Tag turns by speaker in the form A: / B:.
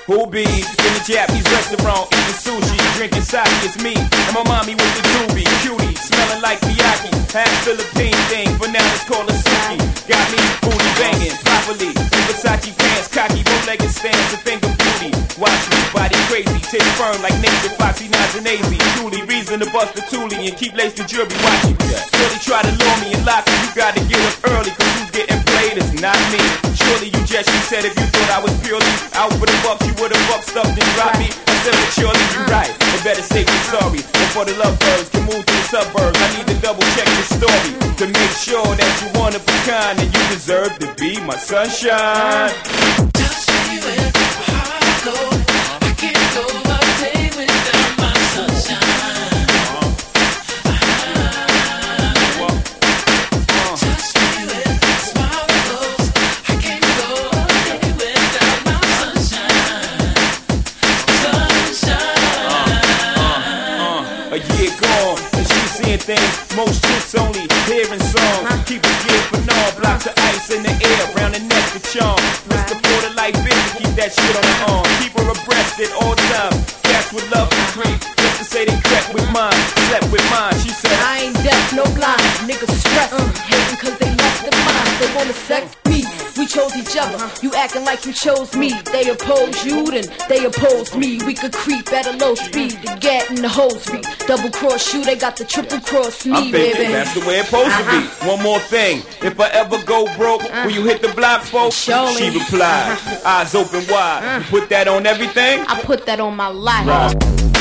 A: Who be in the Japanese restaurant eating sushi, drinking sake? It's me and my mommy with the doobie, cutie, smelling like Miyaki. Half Philippine thing, but now it's called a suki. Got me booty banging properly in Versace pants, cocky bow-legged stance, a finger beauty. Watch me, body crazy, tits firm like nature, Foxy Nazi, truly reason to bust the toolie and keep laced the jury. Watch me, really try to lure me and lock me. You gotta get up early, cause who's getting played is not me. Surely you just, you said if you thought I was purely out for the bucks, you would've bucked stuff and dropped me. I said, but surely you right, but better safe than sorry. Before the lovebirds can move to the suburbs, I need to double check the story to make sure that you one of a kind and you deserve to be my sunshine.
B: Just say where my heart goes. I can't go a day without my sunshine. Just say where my smile goes. I can't go a day without my sunshine.
A: A year gone, and she's seeing things most chicks only hearing songs. Keep a gear for all, blocks of ice in the air, round the neck to charm. Mr. Porter like Billy, keep that shit on her arm. Keep her abreast at all times. Cats would love to creep, just to say they crept with mine, slept with mine. She said,
C: I ain't deaf, no blind. Niggas stressing, hating cause they lost their minds. They wanna sex me. We chose each other. You acting like you chose me. They oppose you, then they oppose me. We could creep at a low speed to get in the hose beat. Double cross you, they got the triple cross me,
A: I'm
C: baby.
A: thinking that's the way it's supposed to be. One more thing, if I ever go broke, will you hit the block, folks?
C: Surely.
A: She replied, eyes open wide. You put that on everything?
C: I put that on my life.